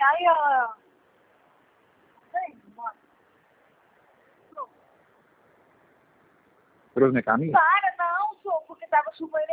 Aí, ó. Vem, bora. Trouxe no caminho? Para, não, sou, porque tava chovendo